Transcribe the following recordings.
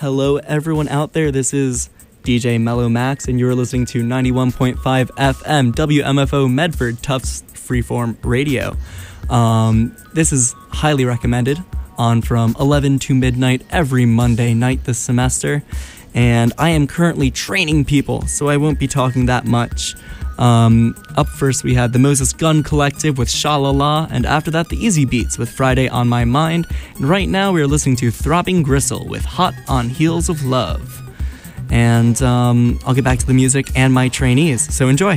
Hello everyone out there, this is DJ Mellow Max and you're listening to 91.5 FM WMFO Medford Tufts Freeform Radio. This is highly recommended on from 11 to midnight every Monday night this semester, and I am currently training people, so I won't be talking that much. Up first we had the Moses Gun Collective with Sha-La-La, and after that the Easy Beats with Friday on My Mind, and right now we are listening to Throbbing Gristle with Hot on Heels of Love. And I'll get back to the music and my trainees, so enjoy.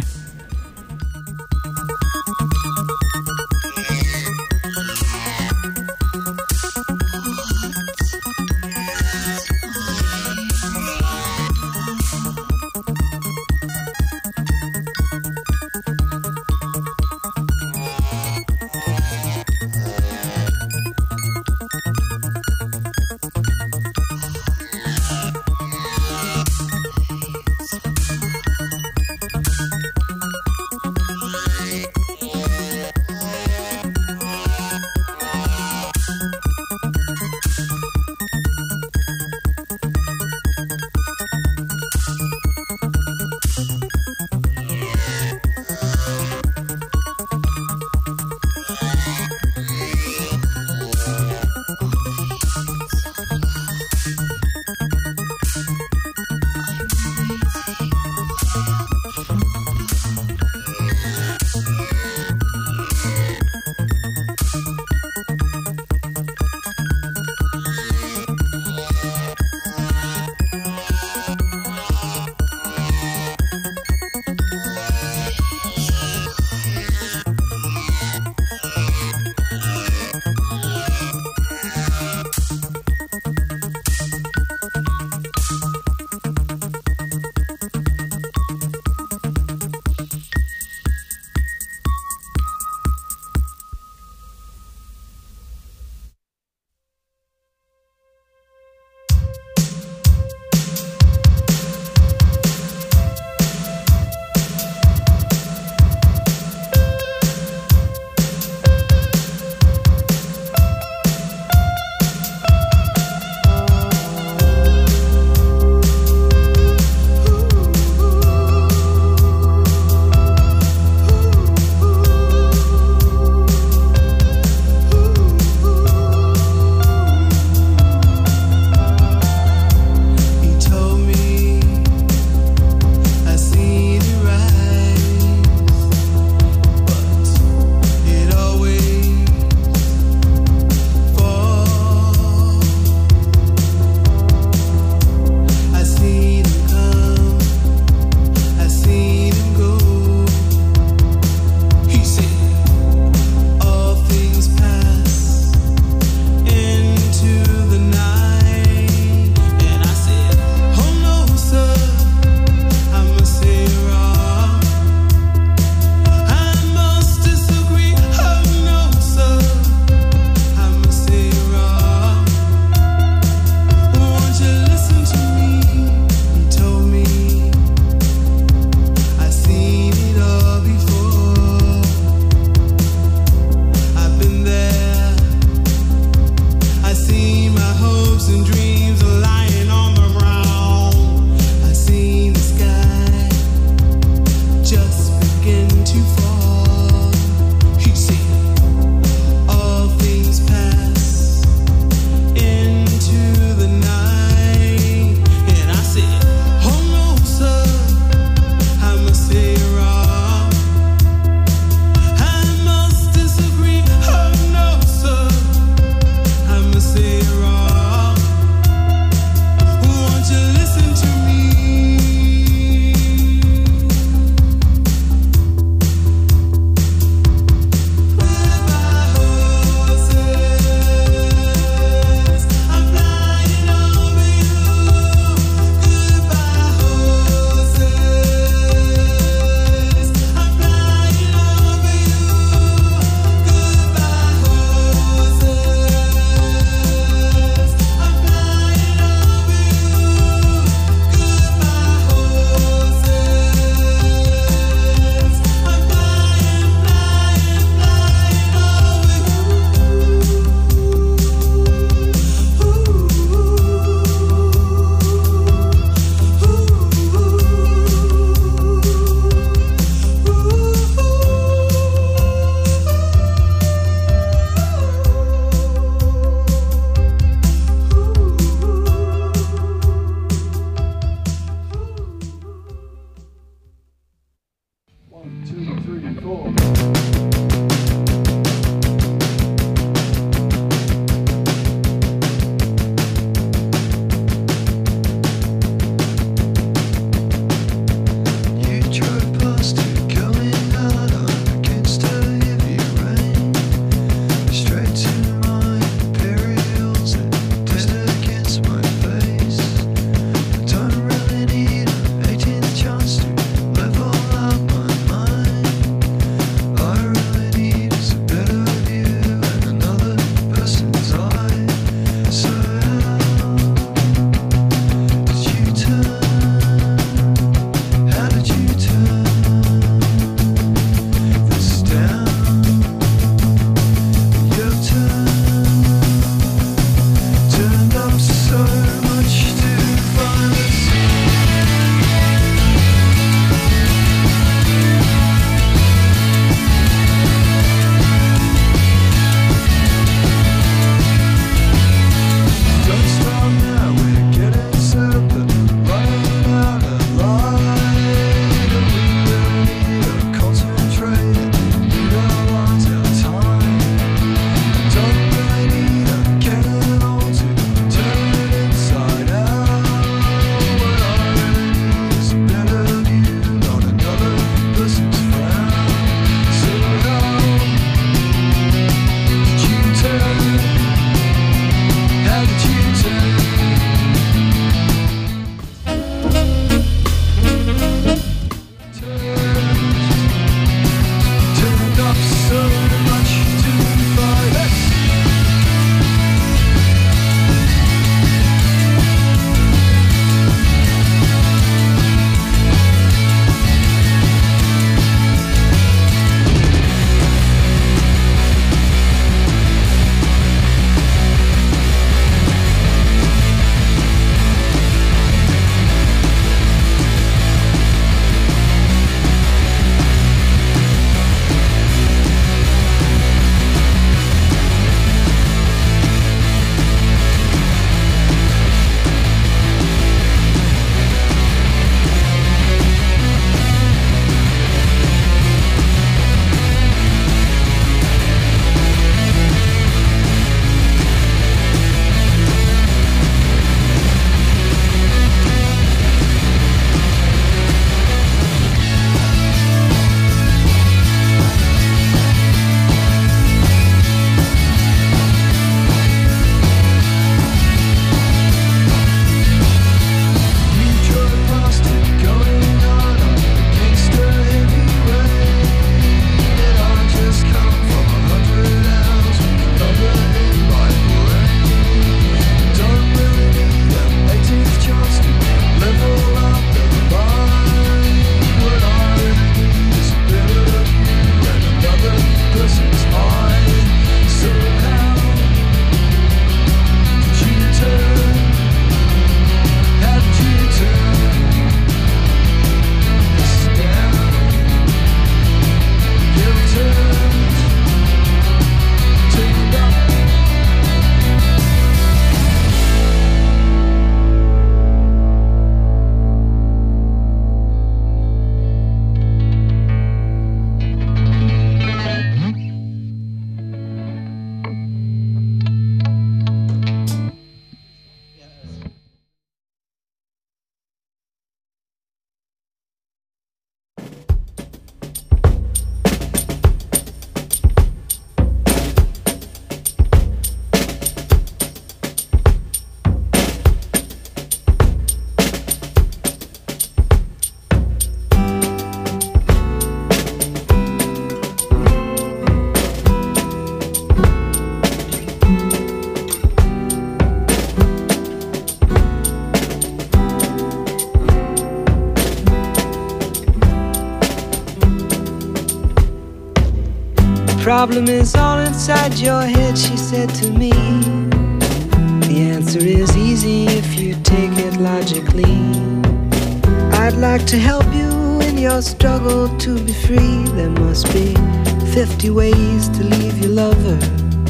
problem is all inside your head, she said to me. The answer is easy if you take it logically. I'd like to help you in your struggle to be free. There must be 50 ways to leave your lover.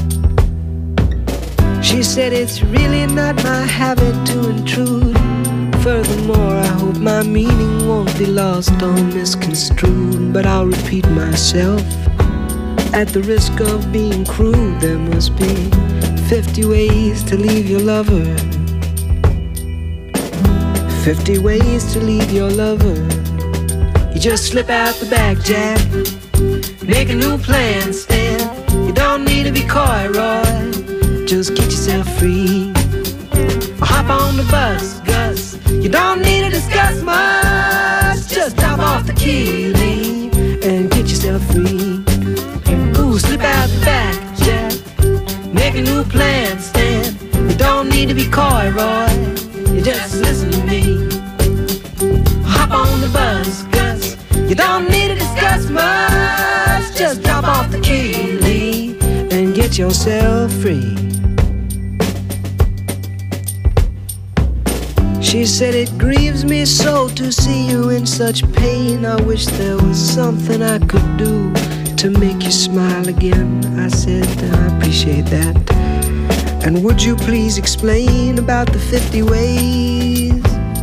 She said it's really not my habit to intrude. Furthermore, I hope my meaning won't be lost or misconstrued. But I'll repeat myself at the risk of being crude. There must be 50 ways to leave your lover. 50 ways to leave your lover. You just slip out the back, Jack. Make a new plan, Stan. You don't need to be coy, Roy. Just get yourself free. Or hop on the bus, Gus. You don't need to discuss much. Just drop off the key, leave, and get yourself free. Ooh, slip out the back, Jack. Make a new plan, Stan. You don't need to be coy, Roy. You just listen to me. Hop on the bus, Gus. You don't need to discuss much. Just drop off the key, leave, and get yourself free. She said it grieves me so to see you in such pain. I wish there was something I could do to make you smile again. I said I appreciate that. And would you please explain about the 50 ways?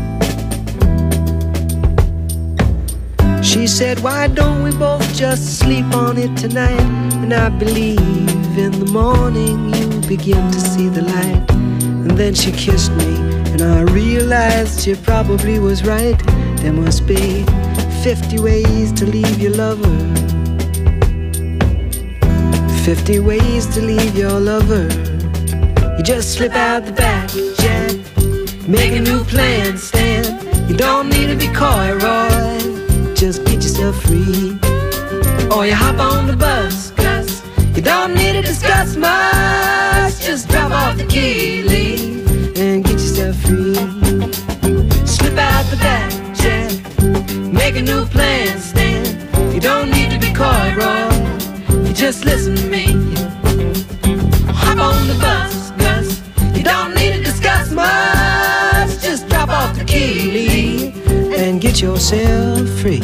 She said, why don't we both just sleep on it tonight? And I believe in the morning you begin to see the light. And then she kissed me, and I realized she probably was right. There must be 50 ways to leave your lover. 50 ways to leave your lover. You just slip out the back, Jack. Make a new plan, Stan. You don't need to be coy, Roy. Just get yourself free. Or you hop on the bus, Gus. You don't need to discuss much. Just drop off the key, leave, and get yourself free. Slip out the back, Jack. Make a new plan, Stan. You don't need to be coy, Roy. You just listen to me. Hop on the bus, Gus. You don't need to discuss much. Just drop off the key, leave, and get yourself free.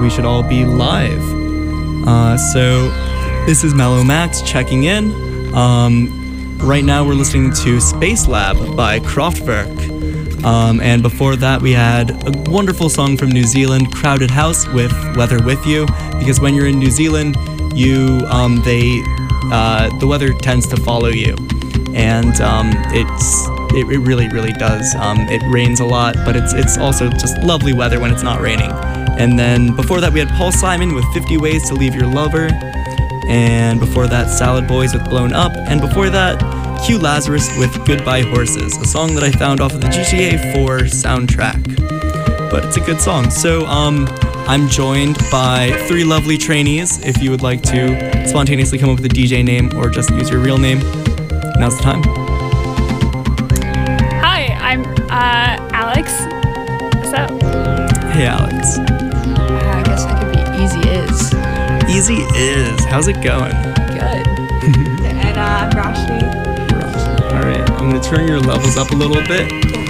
we should all be live. So this is Mellow Max checking in. Right now we're listening to Space Lab by Kraftwerk. And before that we had a wonderful song from New Zealand, Crowded House with Weather With You, because when you're in New Zealand, the weather tends to follow you, and it really, really does. It rains a lot, but it's also just lovely weather when it's not raining. And then before that we had Paul Simon with 50 Ways to Leave Your Lover, and before that Salad Boys with Blown Up, and before that Q Lazarus with Goodbye Horses, a song that I found off of the GTA 4 soundtrack. But it's a good song. So I'm joined by 3 lovely trainees. If you would like to spontaneously come up with a DJ name or just use your real name, now's the time. Hi, I'm Alex. What's up? Hey, Alex. I guess I could be Easy Is. Easy Is. How's it going? Good. And I'm Roshni. All right, I'm gonna turn your levels up a little bit.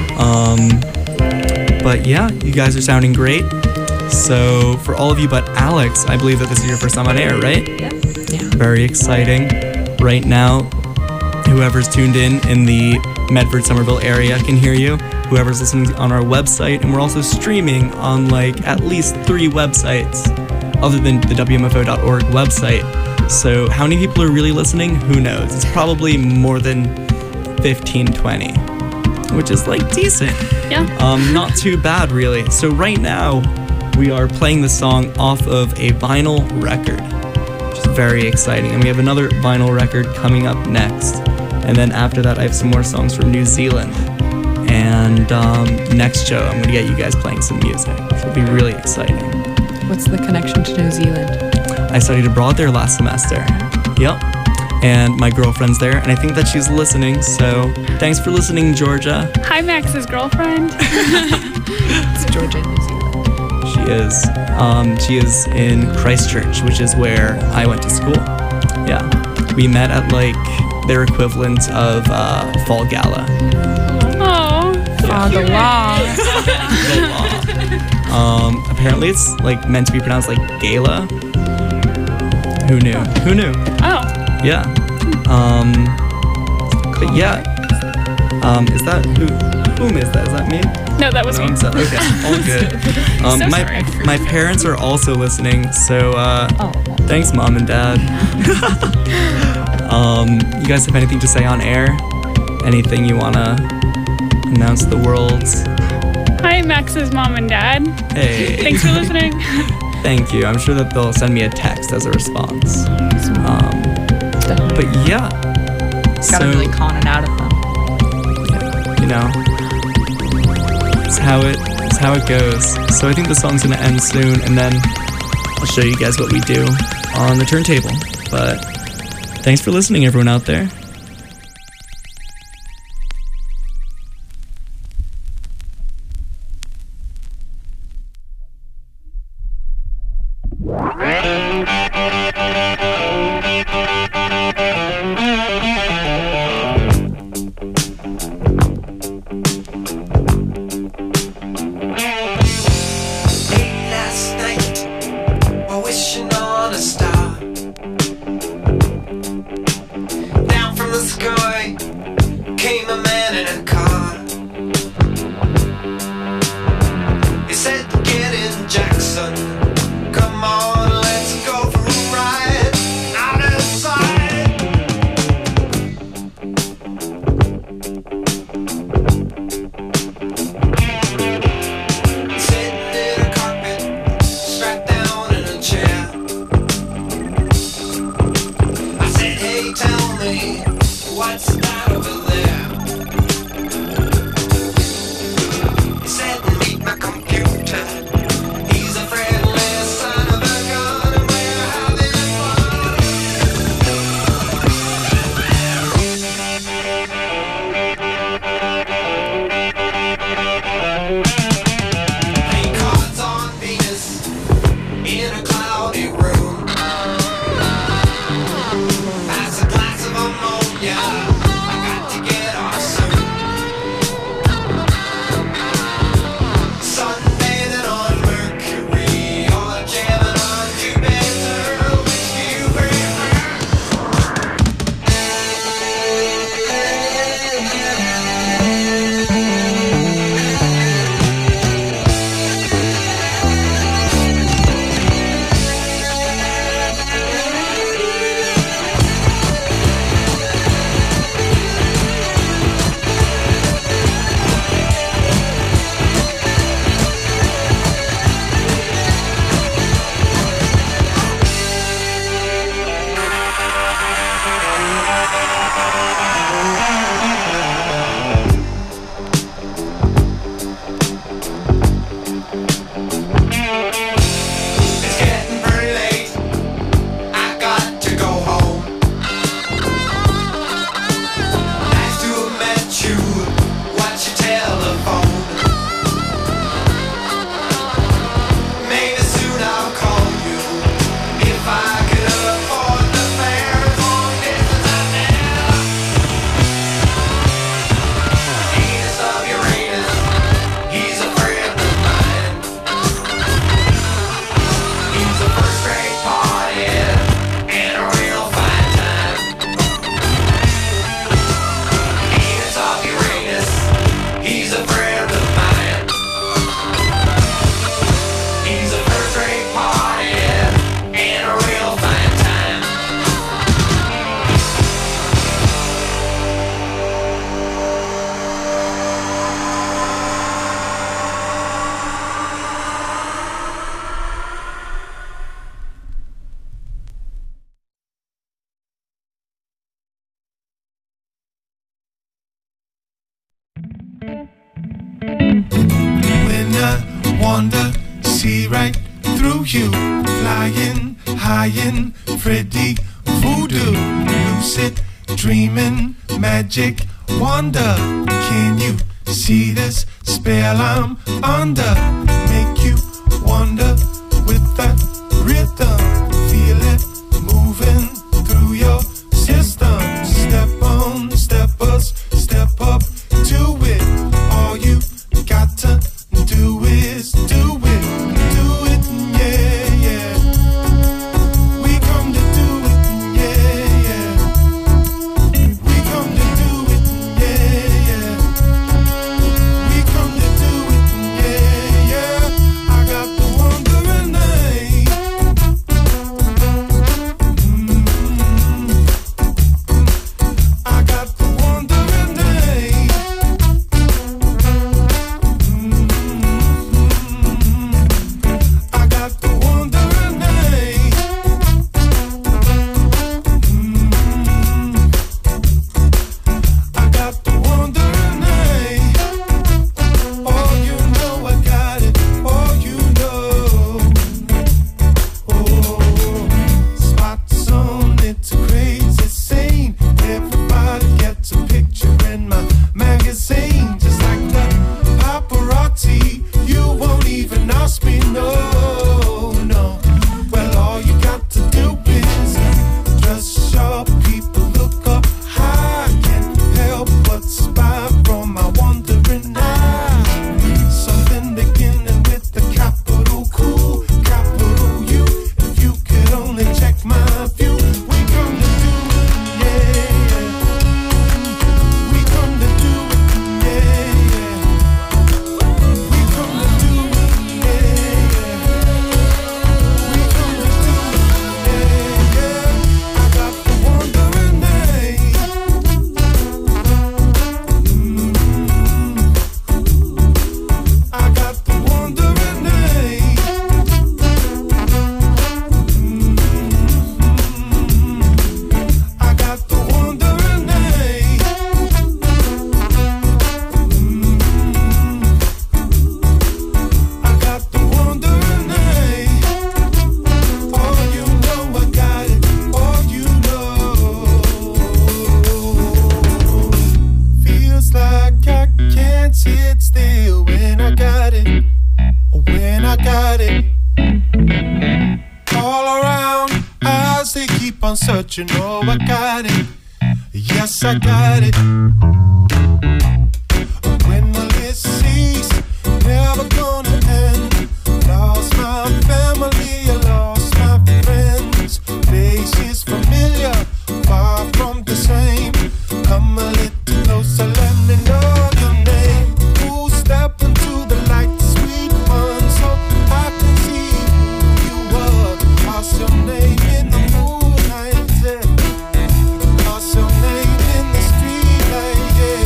But yeah, you guys are sounding great. So for all of you but Alex, I believe that this is your first time on air, right? Yeah. Very exciting. Right now, whoever's tuned in the Medford, Somerville area can hear you. Whoever's listening on our website, and we're also streaming on like at least 3 websites other than the WMFO.org website. So how many people are really listening? Who knows? It's probably more than 15, 20, which is like decent. Yeah. Not too bad, really. So right now, we are playing the song off of a vinyl record, which is very exciting. And we have another vinyl record coming up next. And then after that, I have some more songs from New Zealand. And next show, I'm going to get you guys playing some music. It'll be really exciting. What's the connection to New Zealand? I studied abroad there last semester. Yep. And my girlfriend's there, and I think that she's listening, so thanks for listening, Georgia. Hi, Max's girlfriend. It's Georgia, New Zealand. She is in Christchurch, which is where I went to school. Yeah. We met at like their equivalent of Fall Gala. Oh, The law. Apparently it's like meant to be pronounced like gala. Who knew? Oh. Yeah. But yeah. Is that whom is that? Is that me? No, that was me. Okay, all good. So my sorry. my parents are also listening, so thanks, Mom and Dad. You guys have anything to say on air? Anything you wanna announce to the world? Hi, Max's mom and dad. Hey. Thanks for listening. Thank you. I'm sure that they'll send me a text as a response. But yeah. Gotta really con it out of them. You know, it's how it goes. So I think the song's gonna end soon, and then I'll show you guys what we do on the turntable. But thanks for listening, everyone out there. Down from see right through you. Flying high in Freddy voodoo. Lucid dreaming, magic wonder. Can you see this spell I'm under? Make you wonder with that rhythm. Feel it moving through your system. Step on, steppers, step up to it. All you got to do is do it, yeah, yeah. We come to do it, yeah, yeah. We come to do it, yeah, yeah. We come to do it, yeah, yeah. I got the wandering night. I got the wandering night. I got the wandering night. I got the wandering night. Oh, you know I got it. Oh, you know. Oh, spots on it's a crazy scene. Everybody gets a picture in my magazine, just like the paparazzi. You won't even ask me, no, no. Well, all you got to do is just show people look up high. Can't help but spy from my wandering eye. Something beginning with the capital cool, capital U. If you could only check my view, we come to do it, yeah, yeah. We come to do it, yeah, yeah. We come to do it, yeah, yeah. We come to do it, yeah, yeah. I got the wandering night. I got the wandering night. I got the wandering night. I got the wandering night. Oh, you know I got it. Oh, you know. Feels like I can't sit still when I got it. When I got it. All around, eyes they keep on searching. Oh, I got it. Yes, I got it. When will it cease? Never gonna end. Lost my family, I lost my friends. Faces familiar, far from the same. Come a little closer, let me know your name. Who step into the light, the sweet one, so I can see who you are. What's your name in the moonlight? Yeah. What's your name in the street light? Yeah.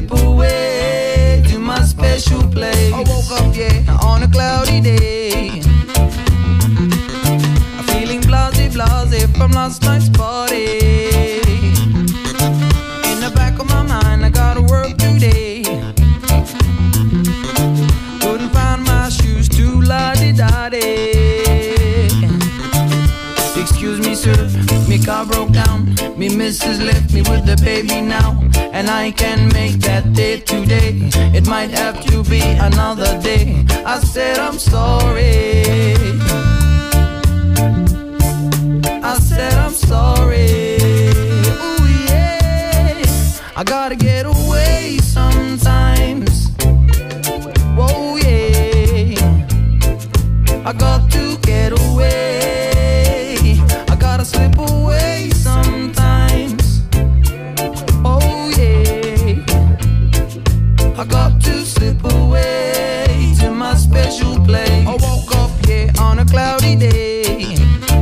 slip away to my special place. I woke up, yeah, on a cloudy day. I'm feeling blasé, blasé from last night's party. In the back of my mind, I gotta work today. Couldn't find my shoes to la-di-da-di. Excuse me, sir, me car broke down. Me missus left me with the baby now, and I can't make that day today. It might have to be another day. I said I'm sorry. I said I'm sorry. Ooh yeah, I gotta get away sometimes. Whoa yeah, I got to get away. I gotta slip away sometimes. Oh yeah, I got to slip away to my special place. I woke up, yeah, on a cloudy day.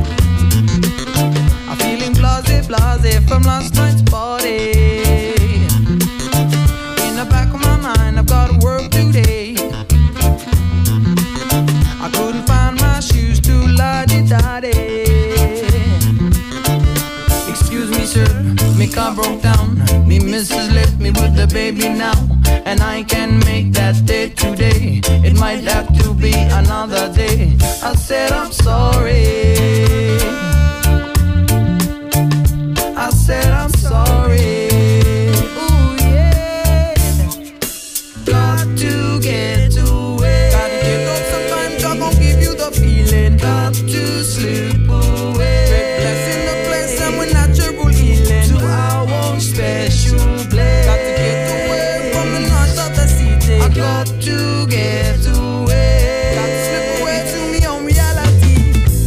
I'm feeling blasé, blasé from last night's party. In the back of my mind, I've got to work today. I couldn't find my shoes to la-di-da-di. Excuse me, sir, me car broke down. Me missus left me with the baby now, and I can't make that day today. It might have to be another day. I said I'm sorry. I said I'm sorry. Ooh yeah, got to get away. Gotta get up sometimes, I'm gonna give you the feeling. Got to slip away. Blessing the place and with natural healing to our own special place. Got to get away from the noise of the city. I got to get away. Got to slip away to me own reality.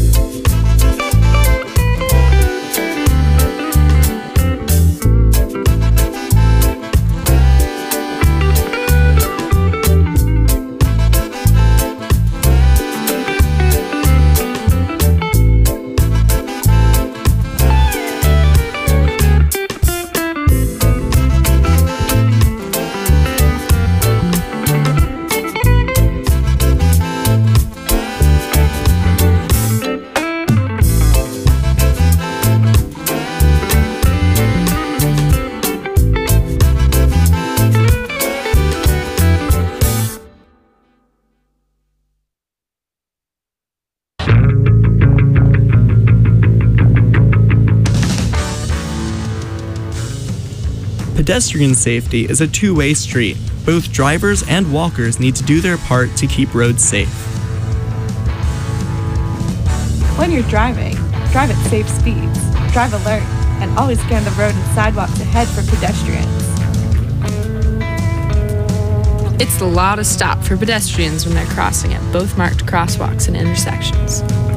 Pedestrian safety is a two-way street. Both drivers and walkers need to do their part to keep roads safe. When you're driving, drive at safe speeds, drive alert, and always scan the road and sidewalks ahead for pedestrians. It's the law to stop for pedestrians when they're crossing at both marked crosswalks and intersections.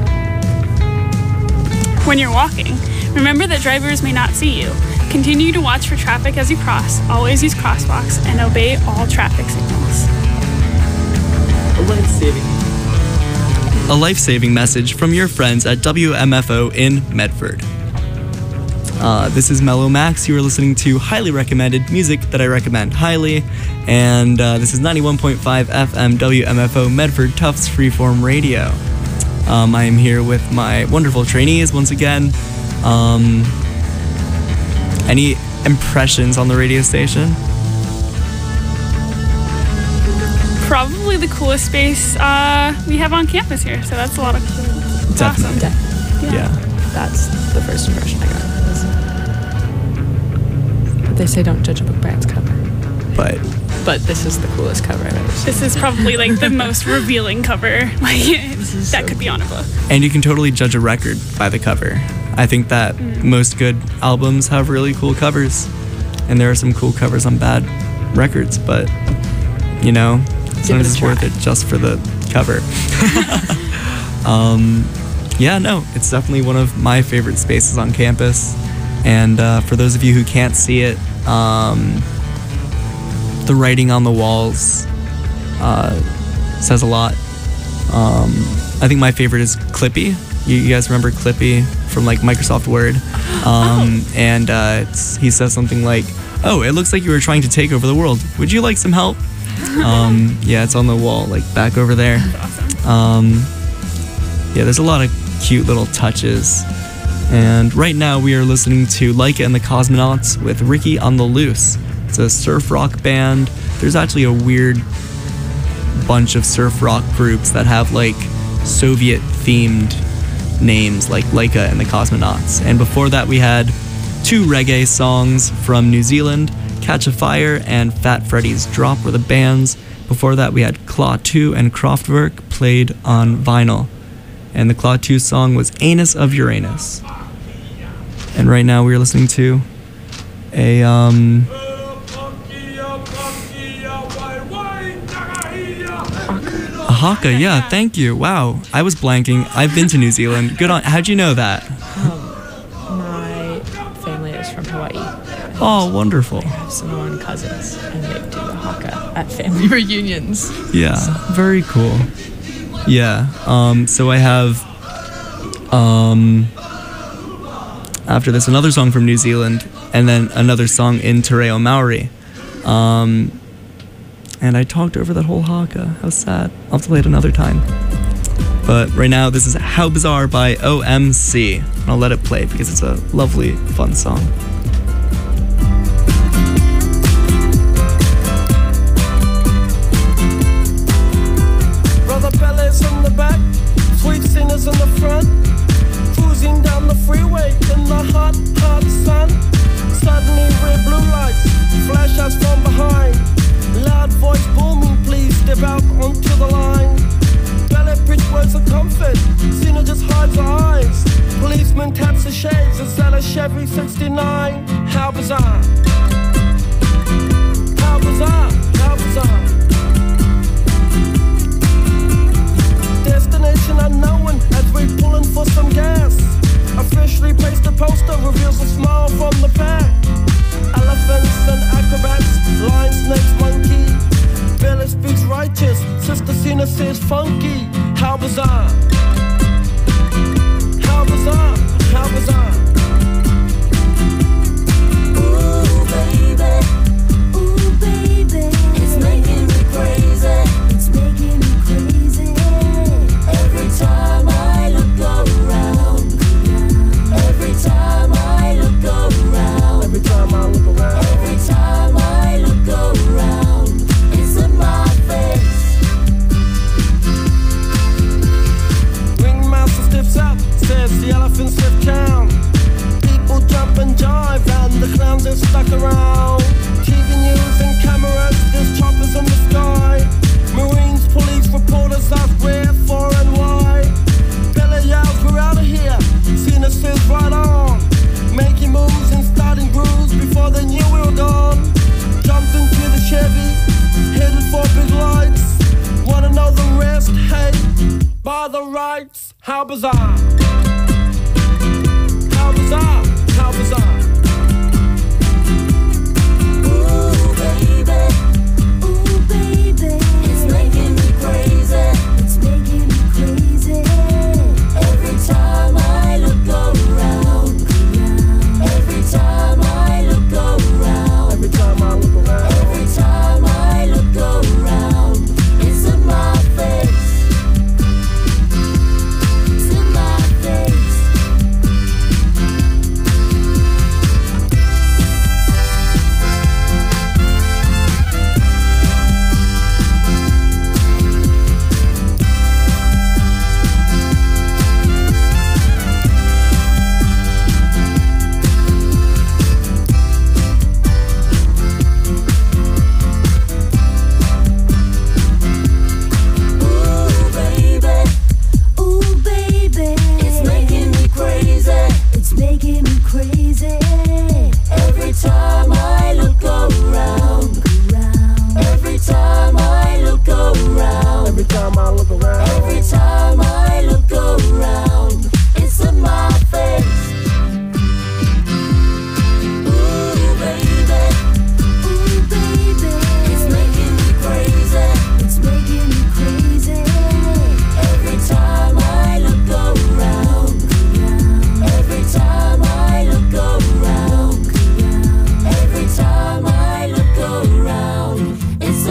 When you're walking, remember that drivers may not see you. Continue to watch for traffic as you cross, always use crosswalks, and obey all traffic signals. A life-saving message from your friends at WMFO in Medford. This is Mellow Max. You are listening to highly recommended music that I recommend highly. And this is 91.5 FM WMFO Medford Tufts Freeform Radio. I am here with my wonderful trainees once again. Any impressions on the radio station? Probably the coolest space we have on campus here, so that's a lot of cool. Definitely. Awesome. Yeah. That's the first impression I got. But they say don't judge a book by its cover. But this is the coolest cover I've ever seen. This is probably like the most revealing cover that could be on a book. And you can totally judge a record by the cover. I think that most good albums have really cool covers, and there are some cool covers on bad records, but you know, sometimes it's worth it just for the cover. Yeah, no, it's definitely one of my favorite spaces on campus. And for those of you who can't see it, the writing on the walls says a lot. I think my favorite is Clippy. You guys remember Clippy from like Microsoft Word? And he says something like, Oh, it looks like you were trying to take over the world. Would you like some help? Yeah, it's on the wall, like back over there. Yeah, there's a lot of cute little touches. And right now we are listening to Laika and the Cosmonauts with Ricky on the Loose. It's a surf rock band. There's actually a weird bunch of surf rock groups that have like Soviet themed names, like Laika and the Cosmonauts. And before that we had two reggae songs from New Zealand, Catch a Fire and Fat Freddy's Drop were the bands. Before that we had Claw 2 and Kraftwerk played on vinyl. And the Claw 2 song was Anus of Uranus. And right now we're listening to a haka, yeah, thank you. Wow, I was blanking. I've been to New Zealand. Good on. How'd you know that? My family is from Hawaii. Oh, wonderful. I have Samoan cousins, and they do the haka at family reunions. Yeah, very cool. Yeah. So I have after this another song from New Zealand, and then another song in Te Reo Maori. And I talked over that whole haka. How sad. I'll have to play it another time. But right now, this is How Bizarre by OMC. And I'll let it play because it's a lovely, fun song. Brother Bellas in the back, sweet singers in the front, cruising down the freeway in the hot, hot sun. Suddenly red blue lights flash us from behind. Loud voice booming, please step out onto the line. Ballet bridge words of comfort, Cena just hides her eyes. Policeman taps the shades, is that a Chevy 69? How bizarre. How bizarre, how bizarre. Destination unknown as we pulling for some gas. Officially placed a poster, reveals a smile from the pack. Elephants and acrobats, lion, snakes, monkey. Billy speaks righteous, Sister Cena says funky. How bizarre. How bizarre, how bizarre. Ooh baby, it's making me crazy. It's making me crazy. Every time I look around. Every time I look around. Every time I look around. Every time I look around, it's in my face. Ringmaster stiffs up, says the elephant stiff town. People jump and jive and the clowns are stuck around. TV news and cameras, there's choppers in the sky. Marines, police, reporters ask where, for and why. Billy yells, we're out of here. Cena says right on. Making moves and starting grooves before they knew we were gone. Jumped into the Chevy, headed for big lights. Wanna know the rest? Hey, by the rights. How bizarre. How bizarre, how bizarre. Ooh baby, it's making me crazy. It's making me crazy. Every time I look around. Every time I look around. Every time I look around. Every time I look around, it's in my face. It's in my face.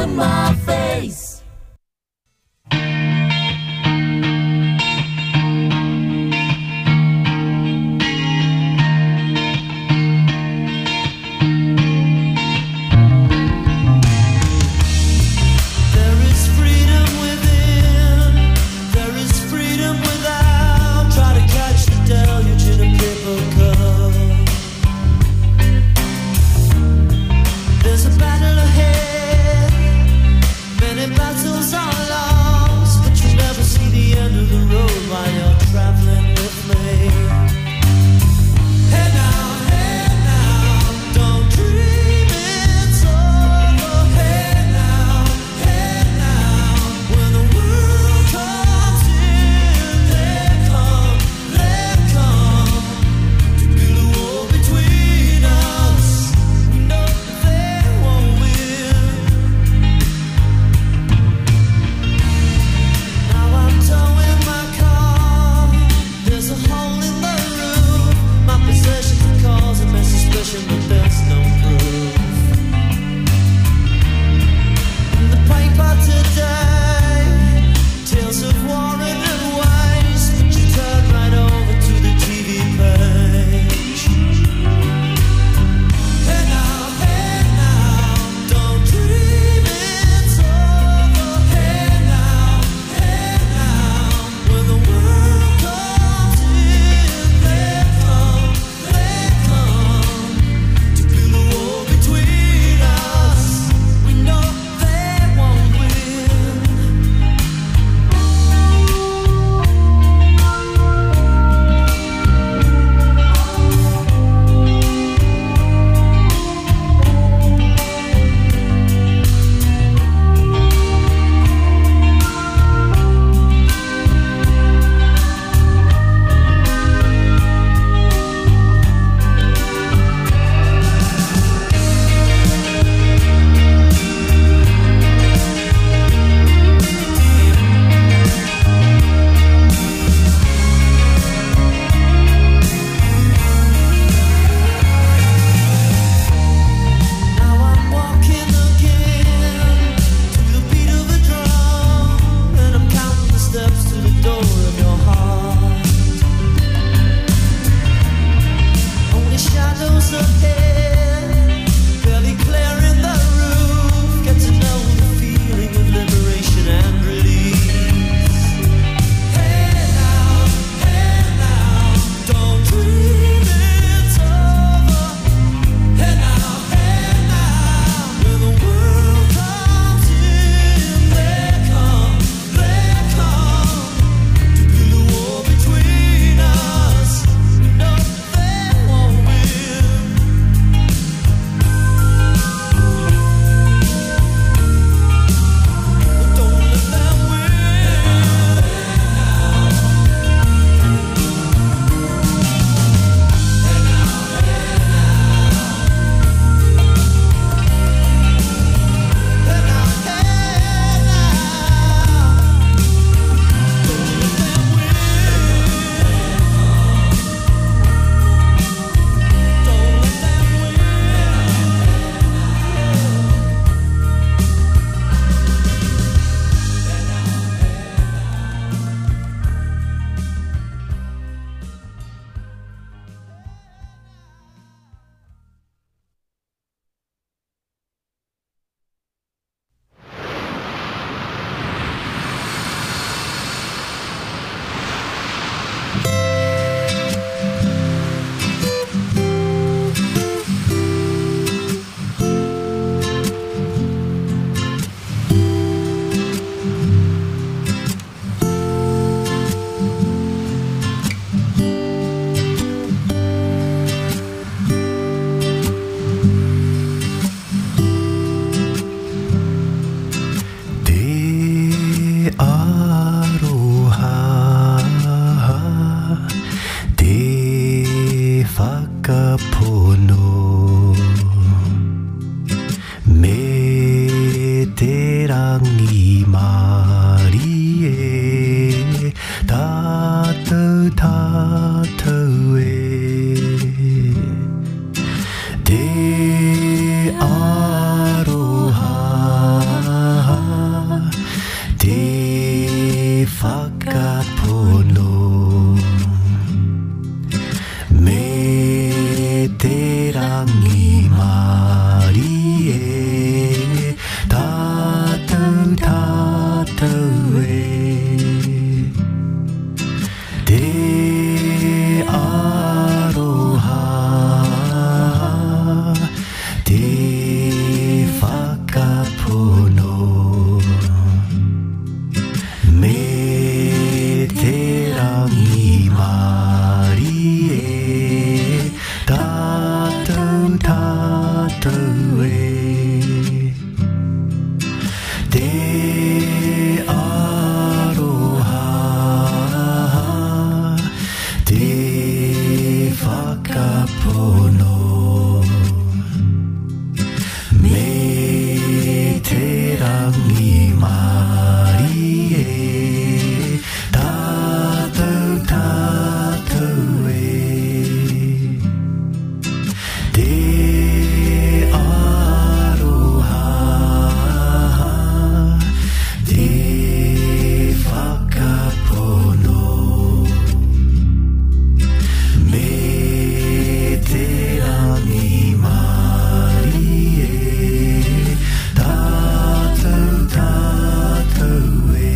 on my face. There is freedom within, there is freedom without. Try to catch the deluge in a paper cup. There's a battle ahead, many battles are lost, but you never see the end of the road while you're traveling with me. Hey now, don't dream it's over. Hey now, when the world comes in, they come to build a wall between us. We know they won't win. Now I'm towing my car. There's a hole in the roof. My possessions are causing me suspicion, but there's no proof. In the paper today, tales of war and waste, but you turn right over to the TV page. Hey now, don't dream it's over. Hey now, when the world comes in, they come to build a wall between us. We know they won't win. Now I'm walking again to the beat of a drum, and I'm counting the steps to the door of your heart. Only shadows ahead, barely clearing the roof. Get to know the feeling of liberation and release. Hey now, don't dream it's over. Hey now, when the world comes in, they come to build a wall between us. We know they won't win. Don't let them win. Te aroha, te whakapono. Me te rangi mari e, tātou tātou e. Te aroha, te whakapono. Me te rangi mari e, tātou tātou e.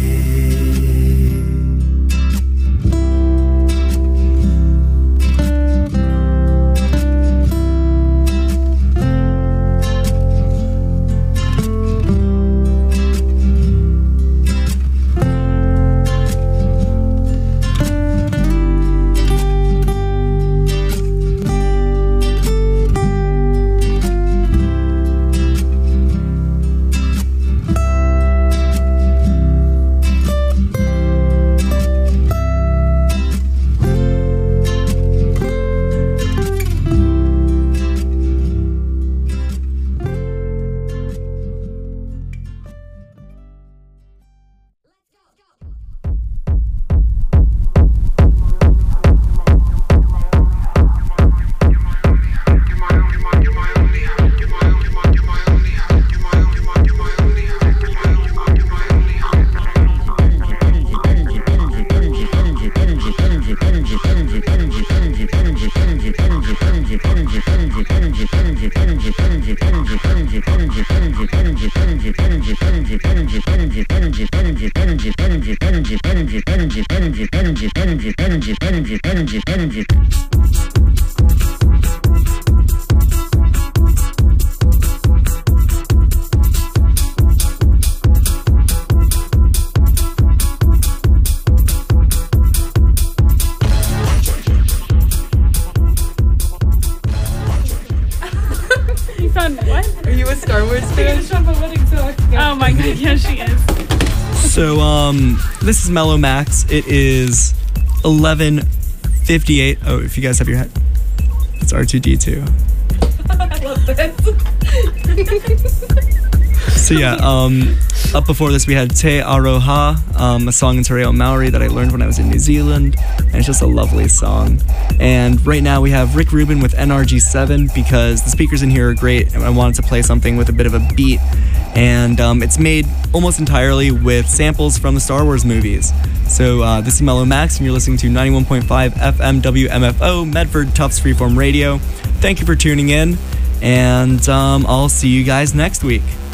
You found what? Are you a Star Wars fan? Oh my god, yes she is. So, this is Mellow Max. It is 11:58. Oh, if you guys have your head, it's R2D2. I love this. So yeah, up before this we had Te Aroha, a song in Te Reo Maori that I learned when I was in New Zealand, and it's just a lovely song. And right now we have Rick Rubin with NRG7 because the speakers in here are great, and I wanted to play something with a bit of a beat. And it's made almost entirely with samples from the Star Wars movies. So this is Mellow Max, and you're listening to 91.5 FM WMFO, Medford Tufts Freeform Radio. Thank you for tuning in, and I'll see you guys next week.